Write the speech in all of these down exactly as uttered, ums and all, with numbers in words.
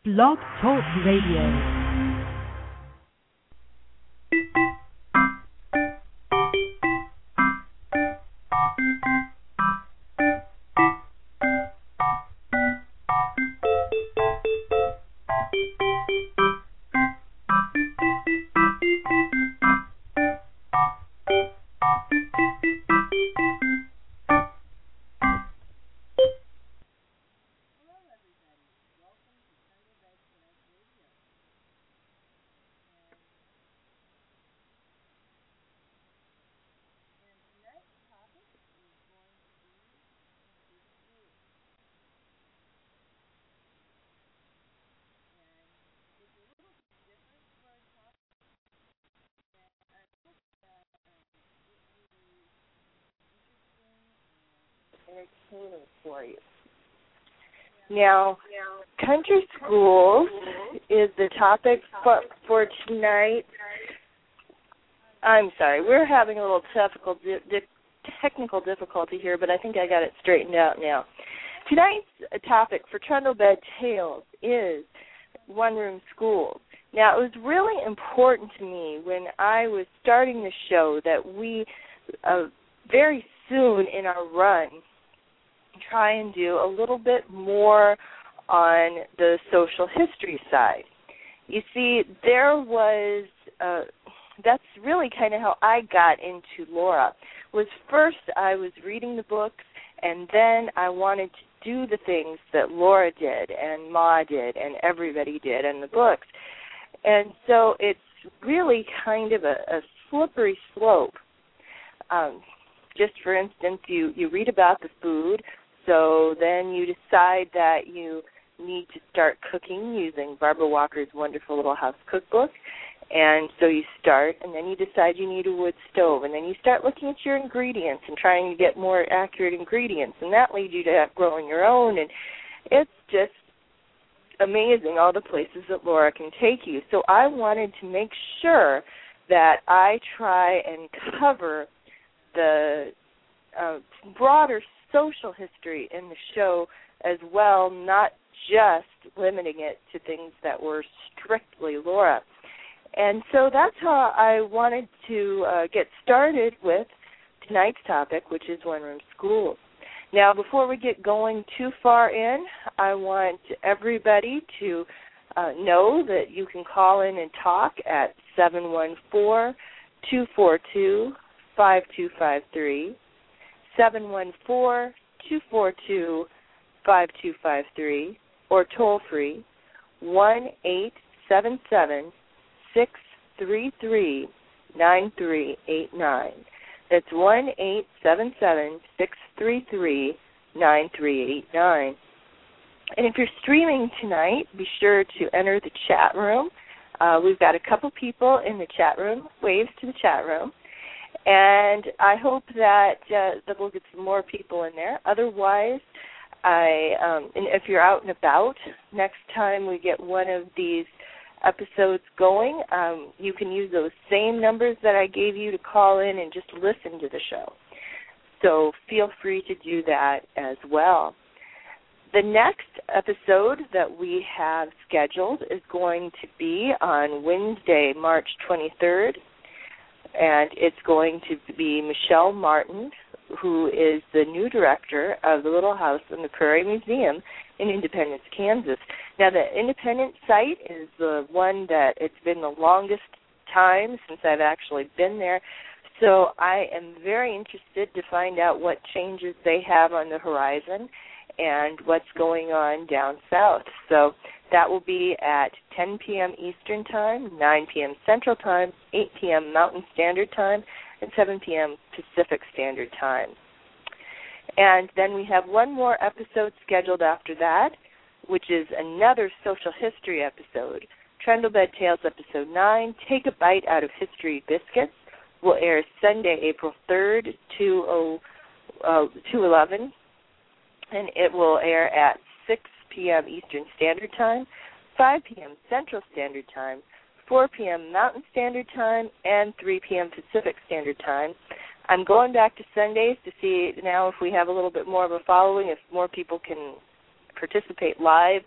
Blog Talk Radio. Entertaining for you. Now, country schools is the topic for, for tonight. I'm sorry, we're having a little technical, di- technical difficulty here, but I think I got it straightened out now. Tonight's topic for Trundlebed Tales is one-room schools. Now, it was really important to me when I was starting the show that we uh, very soon in our run try and do a little bit more on the social history side. You see, there was, uh, that's really kind of how I got into Laura, was first I was reading the books, and then I wanted to do the things that Laura did and Ma did and everybody did in the books. And so it's really kind of a, a slippery slope. Um, just for instance, you, you read about the food, so then you decide that you need to start cooking using Barbara Walker's wonderful Little House Cookbook. And so you start, and then you decide you need a wood stove. And then you start looking at your ingredients and trying to get more accurate ingredients. And that leads you to growing your own. And it's just amazing all the places that Laura can take you. So I wanted to make sure that I try and cover the uh, broader social history in the show as well, not just limiting it to things that were strictly Laura. And so that's how I wanted to uh, get started with tonight's topic, which is one-room schools. Now, before we get going too far in, I want everybody to uh, know that you can call in and talk at seven one four, two four two, five two five three, seven one four, two four two, five two five three, or toll-free one eight seven seven, six three three, nine three eight nine. That's one eight seven seven, six three three, nine three eight nine. And if you're streaming tonight, be sure to enter the chat room. Uh, we've got a couple people in the chat room. Waves to the chat room. And I hope that uh, that we'll get some more people in there. Otherwise, I um, and if you're out and about, next time we get one of these episodes going, um, you can use those same numbers that I gave you to call in and just listen to the show. So feel free to do that as well. The next episode that we have scheduled is going to be on Wednesday, March twenty-third. And it's going to be Michelle Martin, who is the new director of the Little House on the Prairie Museum in Independence, Kansas. Now, the Independence site is the one that it's been the longest time since I've actually been there. So I am very interested to find out what changes they have on the horizon and what's going on down south. So that will be at ten p.m. Eastern Time, nine p.m. Central Time, eight p.m. Mountain Standard Time, and seven p.m. Pacific Standard Time. And then we have one more episode scheduled after that, which is another social history episode. Trundlebed Tales Episode nine, Take a Bite Out of History Biscuits, will air Sunday, April third, two eleven, and it will air at six p.m. Eastern Standard Time, five p.m. Central Standard Time, four p.m. Mountain Standard Time, and three p.m. Pacific Standard Time. I'm going back to Sundays to see now if we have a little bit more of a following, if more people can participate live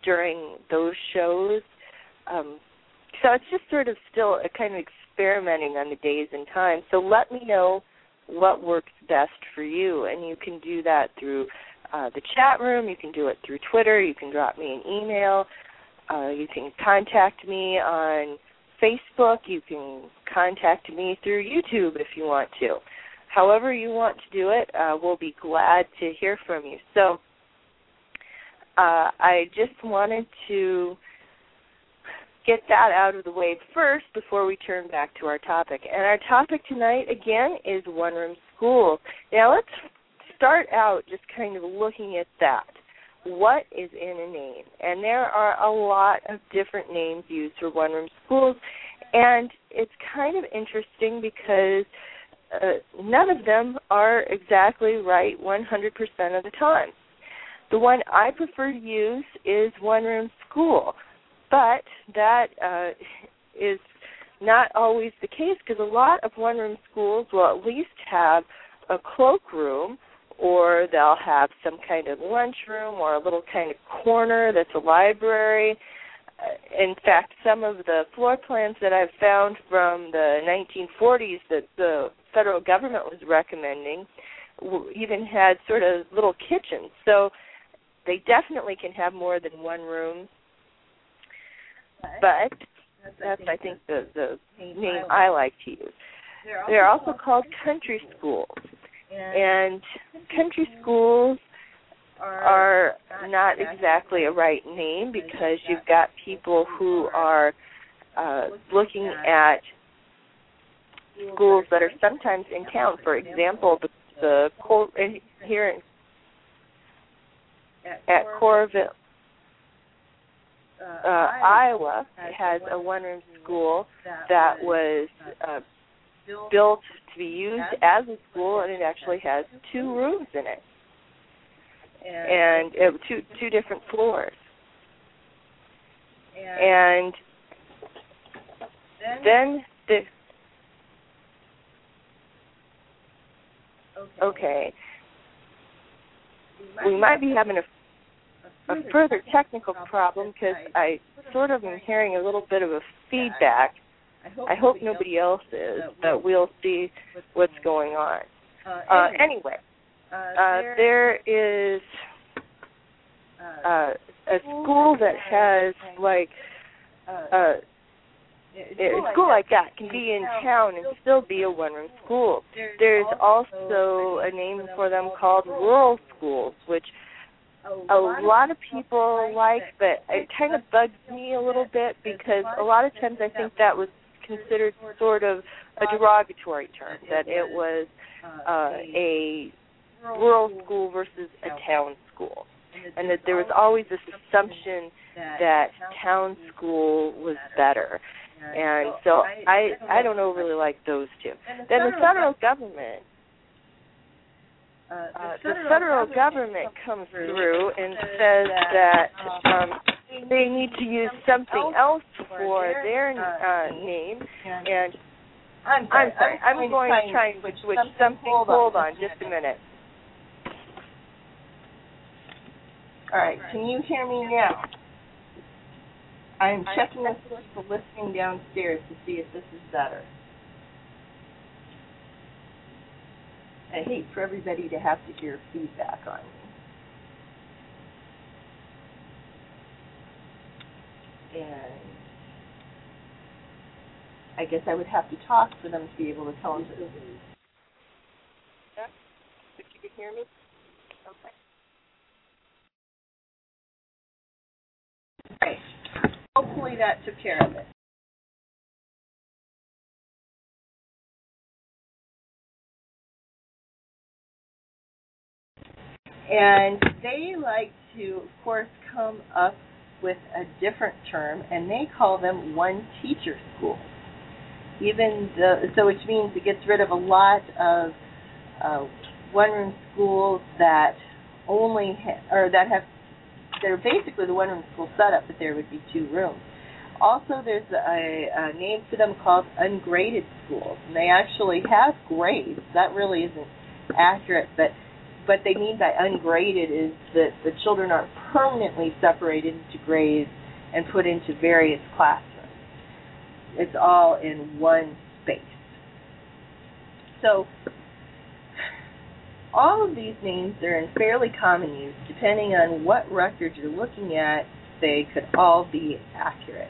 during those shows. Um, so it's just sort of still a kind of experimenting on the days and times. So let me know what works best for you, and you can do that through uh, the chat room. You can do it through Twitter. You can drop me an email. Uh, you can contact me on Facebook. You can contact me through YouTube if you want to. However you want to do it, uh, we'll be glad to hear from you. So uh, I just wanted to get that out of the way first before we turn back to our topic. And our topic tonight, again, is one-room schools. Now let's start out just kind of looking at that. What is in a name? And there are a lot of different names used for one-room schools, and it's kind of interesting because uh, none of them are exactly right one hundred percent of the time. The one I prefer to use is one-room school, but that uh, is not always the case because a lot of one-room schools will at least have a cloakroom, or they'll have some kind of lunchroom or a little kind of corner that's a library. Uh, in fact, some of the floor plans that I've found from the nineteen forties that the federal government was recommending even had sort of little kitchens. So they definitely can have more than one room. But that's, I think, the, the name I like to use. They're also called country schools. And country schools are not exactly a right name because you've got people who are uh, looking at schools that are sometimes in town. For example, the, the here in, at Coralville, uh, Iowa, has a one-room school that was uh, built to be used as a school, and it actually has two rooms in it, and uh, two two different floors. And then the okay, we might be having a, a further technical problem because I sort of am hearing a little bit of a feedback. I hope nobody else is, but we'll see what's going on. Uh, anyway, uh, there is uh, a school that has, like, uh, a school like that can be in town and still be a one-room school. There's also a name for them called rural schools, which a lot of people like, but it kind of bugs me a little bit because a lot of times I think that was considered sort of a derogatory term, that it was uh, a rural school versus a town school, and that there was always this assumption that town school was better. And so I I don't overly like those two. Then the federal government, uh, the federal government comes through and says that um, they need to use something else for their uh, name, and I'm sorry, I'm, sorry, I'm going to try and switch, switch something. Hold on just a minute. All right, can you hear me now? I'm checking with people listening downstairs to see if this is better. I hate for everybody to have to hear feedback on me. And I guess I would have to talk for them to be able to tell them to. Yeah? If you can hear me? Okay. Okay. Hopefully that took care of it. And they like to, of course, come up with a different term, and they call them one-teacher schools. Even the, so, which means it gets rid of a lot of uh, one-room schools that only ha- or that have they're basically the one-room school setup, but there would be two rooms. Also, there's a, a name for them called ungraded schools, and they actually have grades. That really isn't accurate, but what they mean by ungraded is that the children aren't permanently separated into grades and put into various classrooms. It's all in one space. So all of these names are in fairly common use. Depending on what record you're looking at, they could all be accurate.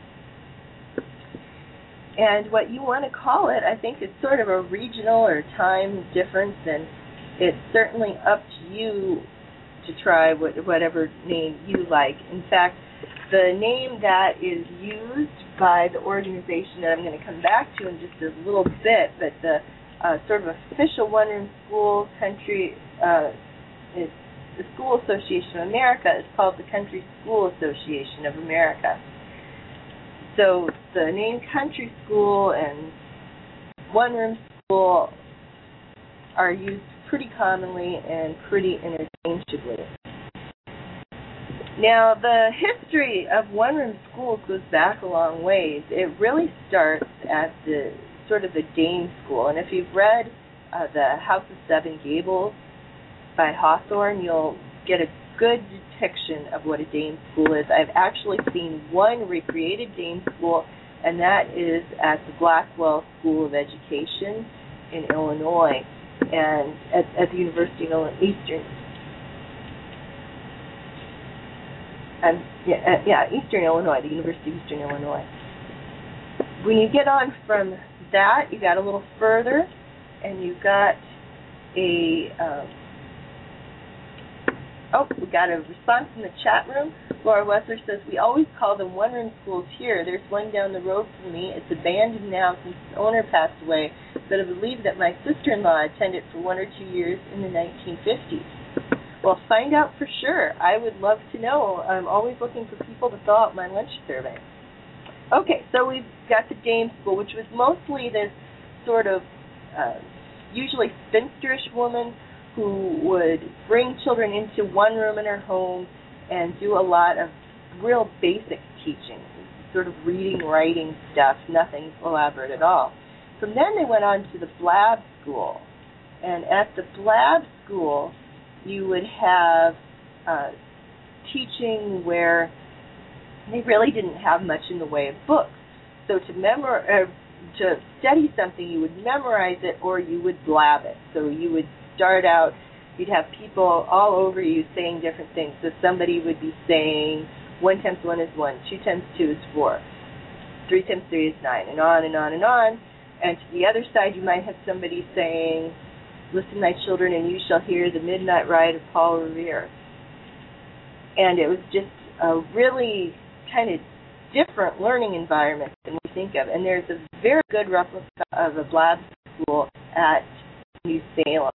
And what you want to call it, I think, is sort of a regional or time difference, and it's certainly up to you to try what, whatever name you like. In fact, the name that is used by the organization that I'm going to come back to in just a little bit, but the uh, sort of official one-room school country uh, is the School Association of America is called the Country School Association of America. So the name country school and one-room school are used pretty commonly and pretty interchangeably. Now, the history of one-room schools goes back a long ways. It really starts at the sort of the Dame School. And if you've read uh, The House of Seven Gables by Hawthorne, you'll get a good depiction of what a Dame School is. I've actually seen one recreated Dame School, and that is at the Blackwell School of Education in Illinois, and at, at the University of Eastern. Um, yeah, uh, yeah, Eastern Illinois, the University of Eastern Illinois. When you get on from that, you got a little further, and you've got a. Um, Oh, we got a response in the chat room. Laura Wessler says, we always call them one-room schools here. There's one down the road from me. It's abandoned now since its owner passed away, but I believe that my sister-in-law attended for one or two years in the nineteen fifties. Well, find out for sure. I would love to know. I'm always looking for people to fill out my lunch survey. Okay, so we've got the Dame School, which was mostly this sort of uh, usually spinsterish woman who would bring children into one room in her home and do a lot of real basic teaching, sort of reading, writing stuff, nothing elaborate at all. From then they went on to the Blab School. And at the Blab School, you would have uh, teaching where they really didn't have much in the way of books. So to memor- uh, to study something, you would memorize it or you would blab it. So you would start out, you'd have people all over you saying different things. So somebody would be saying one times one is one, two times two is four, three times three is nine, and on and on and on. And to the other side, you might have somebody saying, listen, my children, and you shall hear the midnight ride of Paul Revere. And it was just a really kind of different learning environment than we think of. And there's a very good replica of a Blab School at New Salem.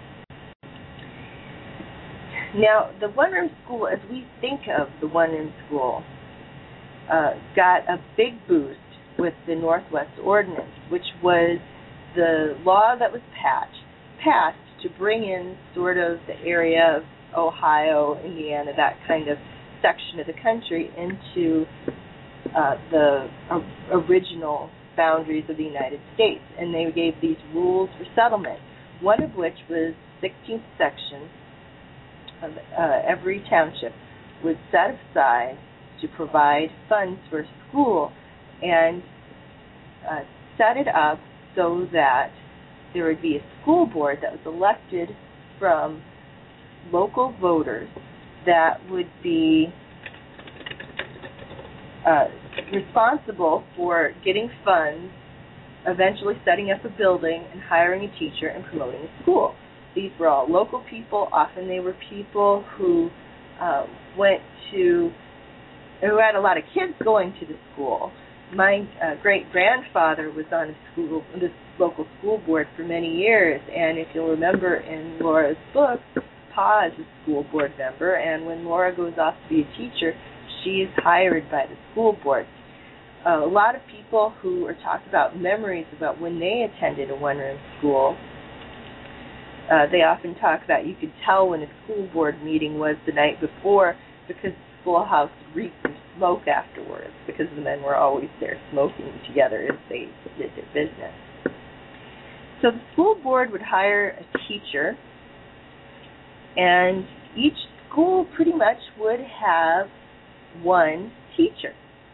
Now, the one-room school, as we think of the one-room school, uh, got a big boost with the Northwest Ordinance, which was the law that was passed, passed to bring in sort of the area of Ohio, Indiana, that kind of section of the country into uh, the uh, original boundaries of the United States. And they gave these rules for settlement, one of which was sixteenth section of uh, every township was set aside to provide funds for a school and uh, set it up so that there would be a school board that was elected from local voters that would be uh, responsible for getting funds, eventually setting up a building and hiring a teacher and promoting a school. These were all local people. Often they were people who uh, went to, who had a lot of kids going to the school. My uh, great-grandfather was on a school, this local school board for many years, and if you'll remember in Laura's book, Pa is a school board member, and when Laura goes off to be a teacher, she is hired by the school board. Uh, a lot of people who are talking about memories about when they attended a one-room school, uh, they often talk about you could tell when a school board meeting was the night before because the schoolhouse reeked of smoke afterwards because the men were always there smoking together as they did their business. So the school board would hire a teacher, and each school pretty much would have one teacher.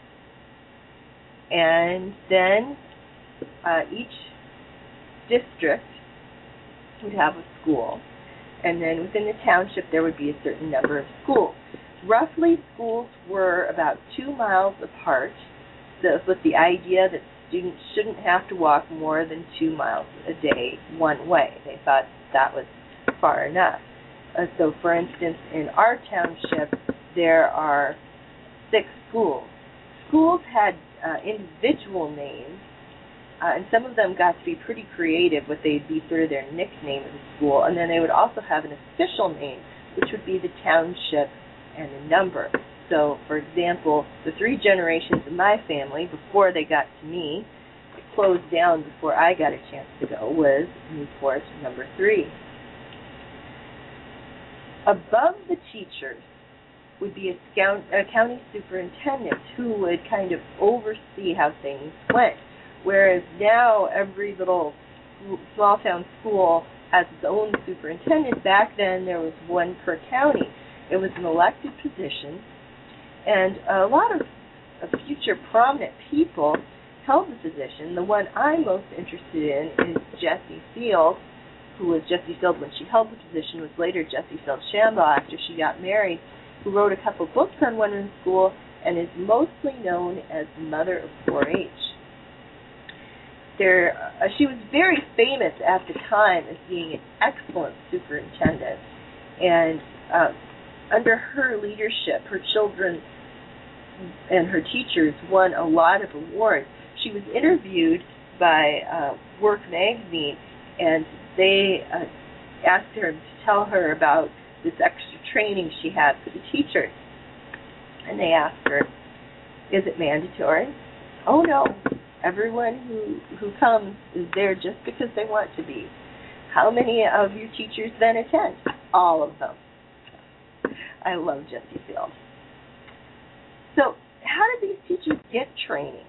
And then uh, each district would have a school. And then within the township there would be a certain number of schools. Roughly, schools were about two miles apart, so with the idea that students shouldn't have to walk more than two miles a day one way. They thought that was far enough. Uh, so, for instance, in our township, there are six schools. Schools had uh, individual names, uh, and some of them got to be pretty creative, what they'd be sort of their nickname of the school, and then they would also have an official name, which would be the township and a number. So, for example, the three generations of my family, before they got to me, it closed down before I got a chance to go, was Newport number three. Above the teachers would be a, scout, a county superintendent who would kind of oversee how things went, whereas now every little small town school has its own superintendent. Back then there was one per county. It was an elected position, and a lot of, of future prominent people held the position. The one I'm most interested in is Jessie Field, who was Jessie Field when she held the position, was later Jessie Field Shambaugh after she got married, who wrote a couple books on one-room school and is mostly known as the mother of four H. There, uh, she was very famous at the time as being an excellent superintendent, and uh, under her leadership, her children and her teachers won a lot of awards. She was interviewed by uh, Work magazine, and they uh, asked her to tell her about this extra training she had for the teachers. And they asked her, is it mandatory? Oh, no. Everyone who, who comes is there just because they want to be. How many of your teachers then attend? All of them. I love Jessie Field. So how did these teachers get training?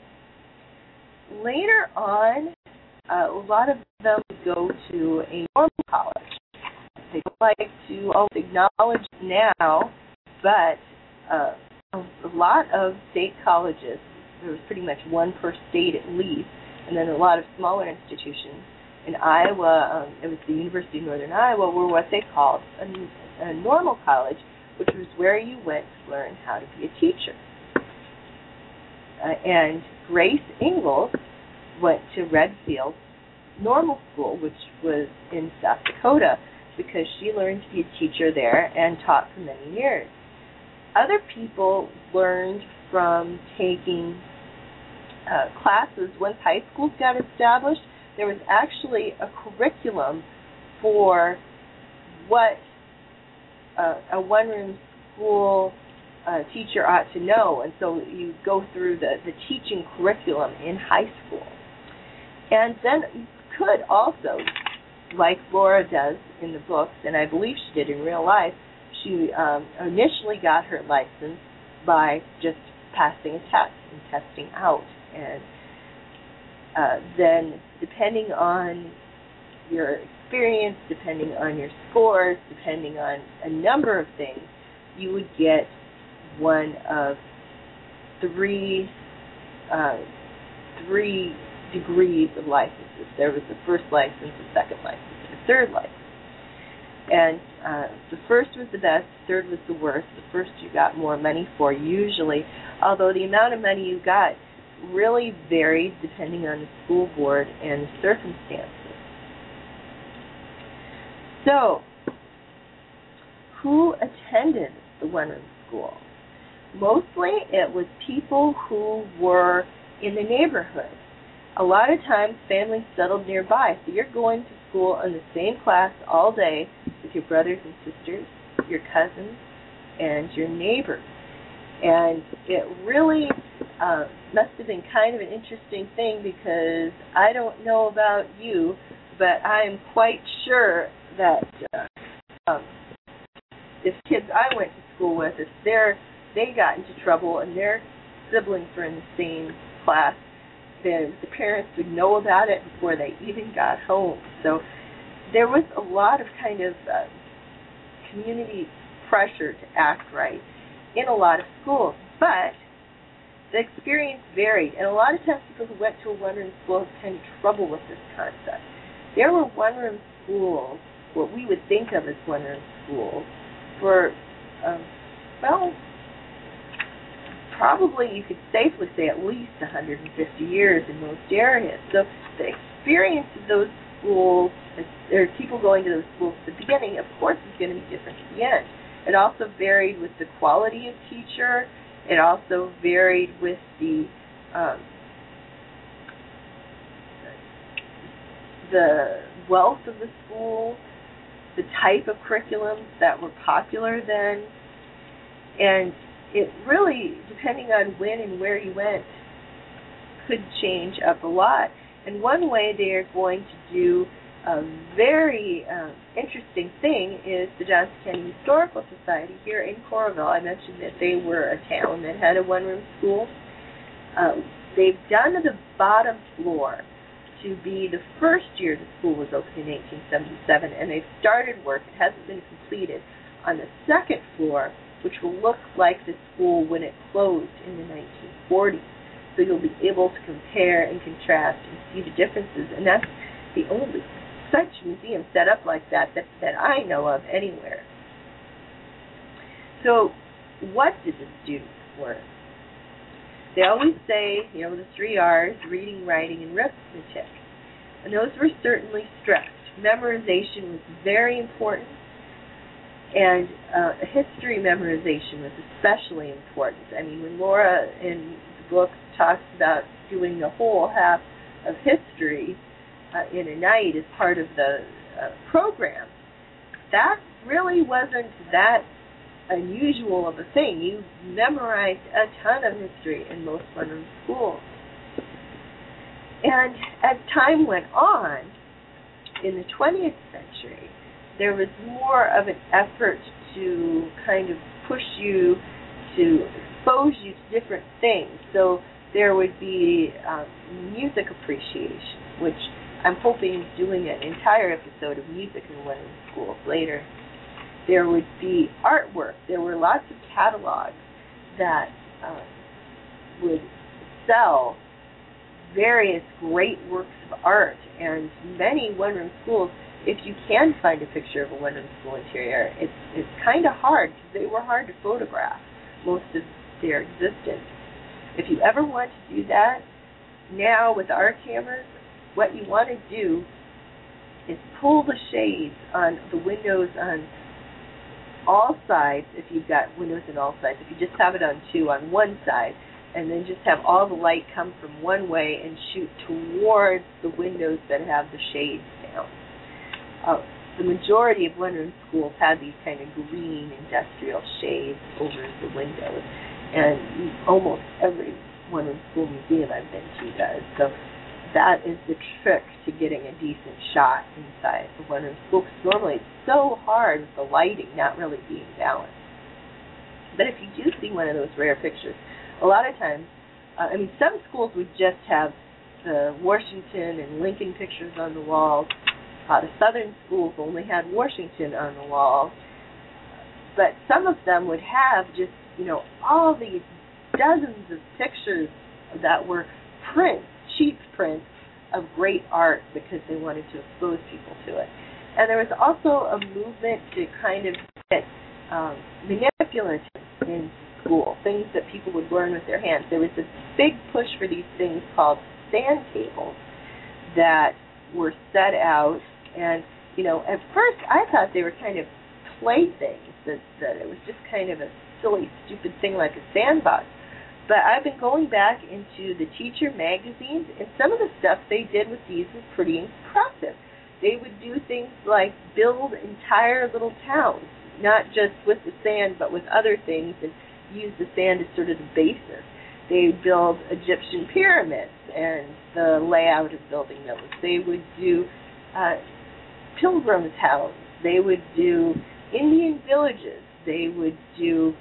Later on, uh, a lot of them go to a normal college. They don't like to always acknowledge now, but uh, a lot of state colleges, there was pretty much one per state at least, and then a lot of smaller institutions. In Iowa, um, it was the University of Northern Iowa, were what they called a, a normal college, which was where you went to learn how to be a teacher. Uh, and Grace Ingalls went to Redfield Normal School, which was in South Dakota, because she learned to be a teacher there and taught for many years. Other people learned from taking uh, classes. Once high schools got established, there was actually a curriculum for what uh, a one-room school uh, teacher ought to know, and so you go through the, the teaching curriculum in high school. And then you could also, like Laura does in the books, and I believe she did in real life, she um, initially got her license by just passing a test and testing out. And uh, then depending on your experience, depending on your scores, depending on a number of things, you would get one of three uh, three degrees of licenses. There was the first license, the second license, and the third license. And uh, the first was the best, the third was the worst. The first you got more money for usually, although the amount of money you got really varied depending on the school board and the circumstances. So, who attended the one-room school? Mostly it was people who were in the neighborhood. A lot of times families settled nearby, so you're going to school in the same class all day with your brothers and sisters, your cousins, and your neighbors. And it really uh, must have been kind of an interesting thing, because I don't know about you, but I am quite sure that uh, um, if kids I went to school with, if they're, they got into trouble and their siblings were in the same class, then the parents would know about it before they even got home. So there was a lot of kind of uh, community pressure to act right in a lot of schools. But the experience varied, and a lot of times people who went to a one-room school had kind of trouble with this concept. There were one-room schools, what we would think of as one-room schools, for, um, well, probably you could safely say at least one hundred fifty years in most areas. So the experience of those schools, or people going to those schools at the beginning, of course, is going to be different at the end. It also varied with the quality of teacher. It also varied with the um, the wealth of the school, the type of curriculums that were popular then, and it really, depending on when and where you went, could change up a lot. And one way they are going to do a very um, interesting thing is the Johnson County Historical Society here in Coralville. I mentioned that they were a town that had a one-room school. Um, they've done the bottom floor to be the first year the school was opened in eighteen seventy-seven, and they've started work. It hasn't been completed on the second floor, which will look like the school when it closed in the nineteen forties. So you'll be able to compare and contrast and see the differences, and that's the only such museum set up like that, that that I know of anywhere. So what did the students learn? They always say, you know, the three R's, reading, writing, and arithmetic. And those were certainly stressed. Memorization was very important, and uh, history memorization was especially important. I mean, when Laura in the book talks about doing the whole half of history uh, in a night as part of the uh, program, that really wasn't that unusual of a thing. You memorized a ton of history in most one-room schools. And as time went on, in the twentieth century, there was more of an effort to kind of push you, to expose you to different things. So there would be um, music appreciation, which I'm hoping is doing an entire episode of music in one-room schools later. There would be artwork. There were lots of catalogs that uh, would sell various great works of art, and many one-room schools, if you can find a picture of a one-room school interior, it's, it's kind of hard because they were hard to photograph most of their existence. If you ever want to do that, now with our cameras, what you want to do is pull the shades on the windows on all sides, if you've got windows on all sides. If you just have it on two on one side, and then just have all the light come from one way and shoot towards the windows that have the shades down. Uh, the majority of one-room schools had these kind of green industrial shades over the windows, and almost every one-room school museum I've been to does. So that is the trick to getting a decent shot inside the one-room school, because normally it's so hard with the lighting not really being balanced. But if you do see one of those rare pictures, a lot of times, uh, I mean, some schools would just have the Washington and Lincoln pictures on the walls. Uh, the southern schools only had Washington on the wall. But some of them would have just, you know, all these dozens of pictures that were prints, cheap prints of great art because they wanted to expose people to it. And there was also a movement to kind of get um, manipulative in school, things that people would learn with their hands. There was this big push for these things called sand tables that were set out, and, you know, at first I thought they were kind of playthings, that, that it was just kind of a silly, stupid thing like a sandbox. But I've been going back into the teacher magazines, and some of the stuff they did with these was pretty impressive. They would do things like build entire little towns, not just with the sand, but with other things, and use the sand as sort of the basis. They would build Egyptian pyramids and the layout of building those. They would do uh, pilgrims' houses. They would do Indian villages. They would do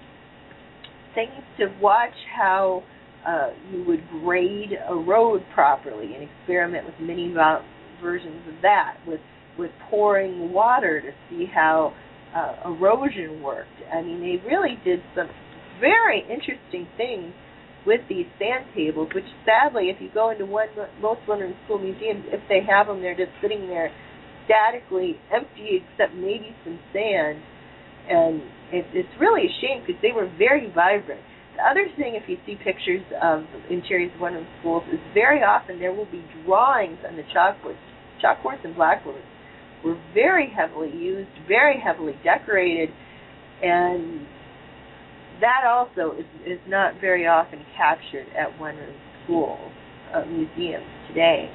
things to watch how uh, you would grade a road properly and experiment with mini versions of that, with, with pouring water to see how uh, erosion worked. I mean, they really did some very interesting things with these sand tables, which sadly, if you go into one most one-room school museums, if they have them, they're just sitting there statically empty except maybe some sand. And it, it's really a shame because they were very vibrant. The other thing, if you see pictures of interiors of one-room schools, is very often there will be drawings on the chalkboards. Chalkboards and blackboards were very heavily used, very heavily decorated, and that also is, is not very often captured at one-room school uh, museums today.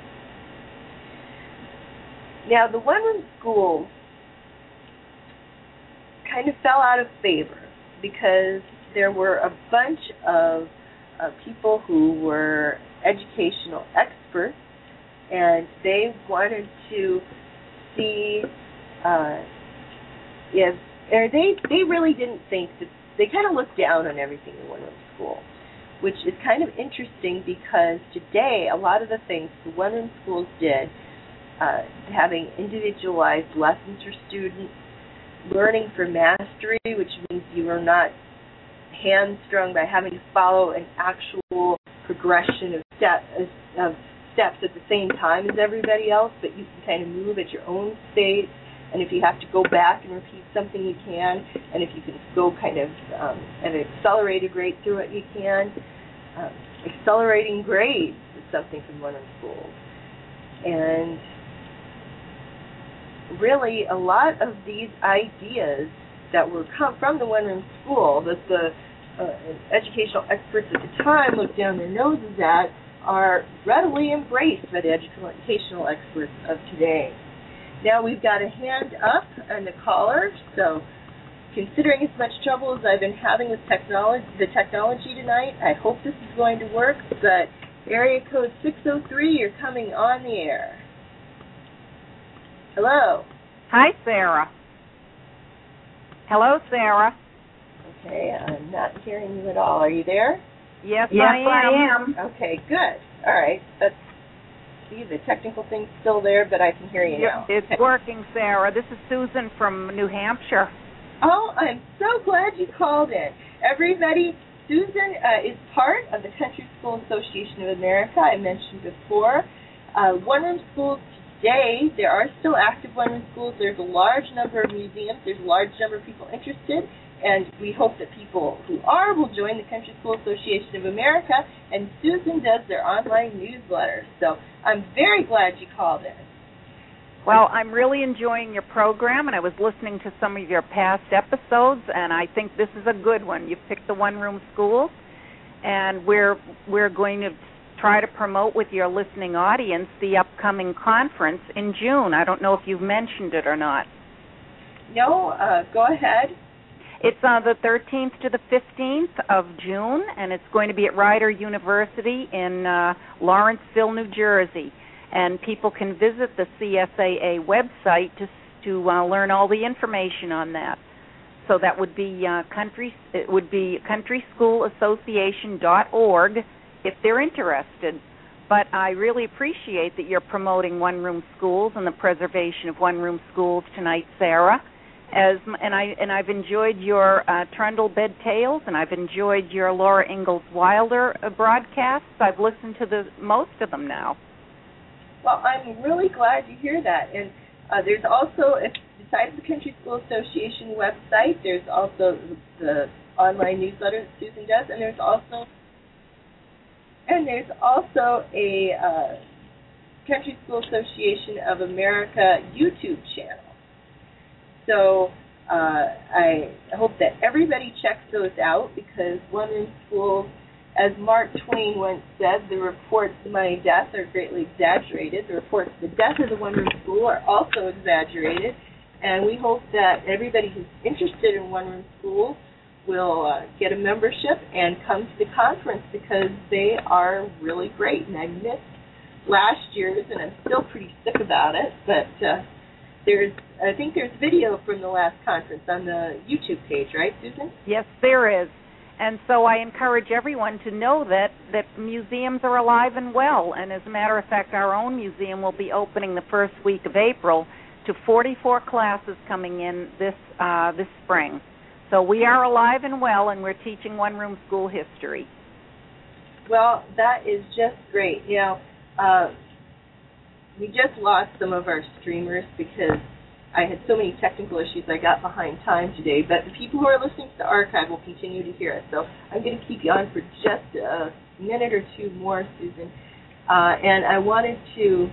Now, the one-room schools kind of fell out of favor because there were a bunch of uh, people who were educational experts, and they wanted to see uh, if, or they they really didn't think that, they kind of looked down on everything in one-room school, which is kind of interesting because today a lot of the things the one-room schools did, uh, having individualized lessons for students, learning for mastery, which means you are not hamstrung by having to follow an actual progression of, step, of steps at the same time as everybody else, but you can kind of move at your own pace. And if you have to go back and repeat something, you can. And if you can go kind of um, at an accelerated rate through it, you can. Um, accelerating grades is something from one-room schools. And really, a lot of these ideas that were come from the one-room school that the uh, educational experts at the time looked down their noses at are readily embraced by the educational experts of today. Now we've got a hand up on the caller, so considering as much trouble as I've been having with technology, the technology tonight, I hope this is going to work, but area code six oh three, you're coming on the air. Hello. Hi, Sarah. Hello, Sarah. Okay, I'm not hearing you at all. Are you there? Yes, yes I am. I am. Okay, good. All right. That's, see, the technical thing's still there, but I can hear you now. It's okay. working, Sarah. This is Susan from New Hampshire. Oh, I'm so glad you called in. Everybody, Susan uh, is part of the Country School Association of America, I mentioned before. Uh, one-room schools today, there are still active one-room schools. There's a large number of museums. There's a large number of people interested. And we hope that people who are will join the Country School Association of America. And Susan does their online newsletter. So I'm very glad you called in. Well, I'm really enjoying your program, and I was listening to some of your past episodes, and I think this is a good one. You've picked the one-room schools, and we're we're going to try to promote with your listening audience the upcoming conference in June. I don't know if you've mentioned it or not. No, uh, go ahead. It's on the thirteenth to the fifteenth of June, and it's going to be at Rider University in uh, Lawrenceville, New Jersey. And people can visit the C S A A website to to uh, learn all the information on that. So that would be uh, country. It would be country school association dot org if they're interested. But I really appreciate that you're promoting one-room schools and the preservation of one-room schools tonight, Sarah. As and I and I've enjoyed your uh, Trundle Bed Tales, and I've enjoyed your Laura Ingalls Wilder uh, broadcasts. I've listened to the most of them now. Well, I'm really glad to hear that. And uh, there's also, if, besides the Country School Association website, there's also the online newsletter that Susan does, and there's also and there's also a uh, Country School Association of America YouTube channel. So uh, I hope that everybody checks those out, because one-room schools, as Mark Twain once said, the reports of my death are greatly exaggerated. The reports of the death of the one-room school are also exaggerated. And we hope that everybody who's interested in one-room schools will uh, get a membership and come to the conference, because they are really great. And I missed last year's, and I'm still pretty sick about it, but uh, there's, I think there's video from the last conference on the YouTube page, right, Susan? Yes, there is. And so I encourage everyone to know that, that museums are alive and well. And as a matter of fact, our own museum will be opening the first week of April to forty-four classes coming in this uh, this spring. So we are alive and well, and we're teaching one-room school history. Well, that is just great. You know, uh, we just lost some of our streamers because I had so many technical issues. I got behind time today, but the people who are listening to the archive will continue to hear us. So I'm going to keep you on for just a minute or two more, Susan. Uh, and I wanted to,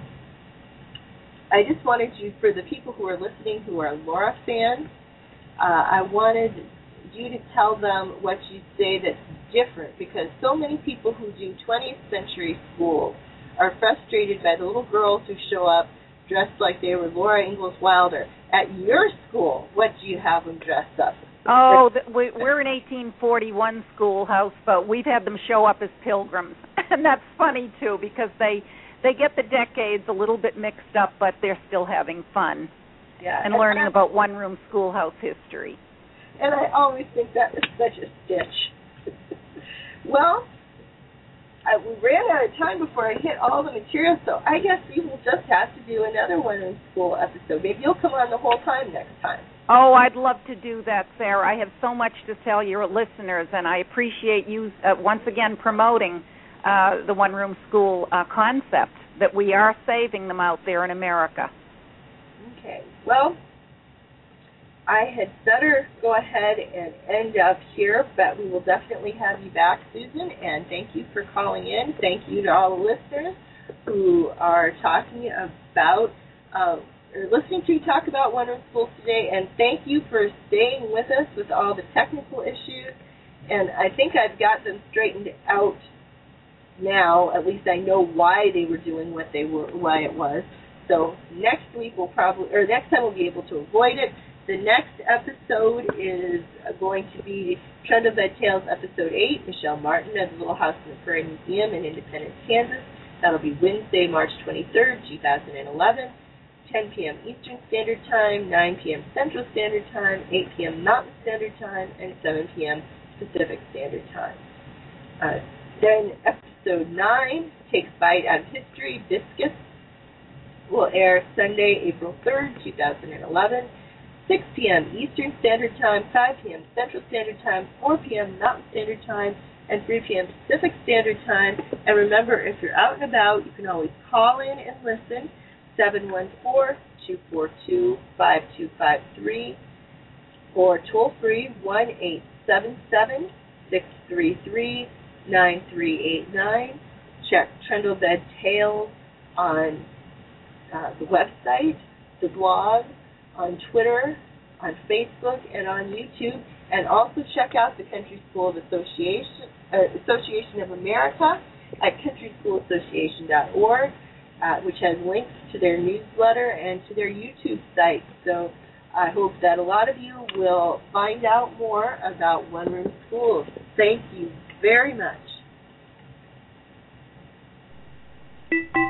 I just wanted you, for the people who are listening who are Laura fans, uh, I wanted you to tell them what you say that's different, because so many people who do twentieth century schools are frustrated by the little girls who show up dressed like they were Laura Ingalls Wilder. At your school, what do you have them dressed up? Oh, we, we're an eighteen forty-one schoolhouse, but we've had them show up as pilgrims. And that's funny, too, because they they get the decades a little bit mixed up, but they're still having fun yeah, and, and learning I, about one-room schoolhouse history. And I always think that is such a stitch. Well, I, we ran out of time before I hit all the material, so I guess we will just have to do another one-room school episode. Maybe you'll come on the whole time next time. Oh, I'd love to do that, Sarah. I have so much to tell your listeners, and I appreciate you uh, once again promoting uh, the one-room school uh, concept, that we are saving them out there in America. Okay. Well, I had better go ahead and end up here, but we will definitely have you back, Susan, and thank you for calling in. Thank you to all the listeners who are talking about uh, or listening to you talk about one-room schools today, and thank you for staying with us with all the technical issues. And I think I've got them straightened out now. At least I know why they were doing what they were, why it was. So next week we'll probably, or next time we'll be able to avoid it. The next episode is going to be Trundlebed Tales Episode eight, Michelle Martin of the Little House in the Prairie Museum in Independence, Kansas. That'll be Wednesday, March twenty-third, twenty eleven, ten p.m. Eastern Standard Time, nine p.m. Central Standard Time, eight p.m. Mountain Standard Time, and seven p.m. Pacific Standard Time. Uh, then Episode nine, Takes Bite Out of History, Biscuits, will air Sunday, April third, twenty eleven. six p.m. Eastern Standard Time, five p.m. Central Standard Time, four p.m. Mountain Standard Time, and three p.m. Pacific Standard Time. And remember, if you're out and about, you can always call in and listen, seven one four, two four two, five two five three, or toll-free, one eight seven seven, six three three, nine three eight nine. Check Trundlebed Tales on uh, the website, the blog, on Twitter, on Facebook, and on YouTube. And also check out the Country School of Association, uh, Association of America at country school association dot org, uh, which has links to their newsletter and to their YouTube site. So I hope that a lot of you will find out more about one-room schools. Thank you very much.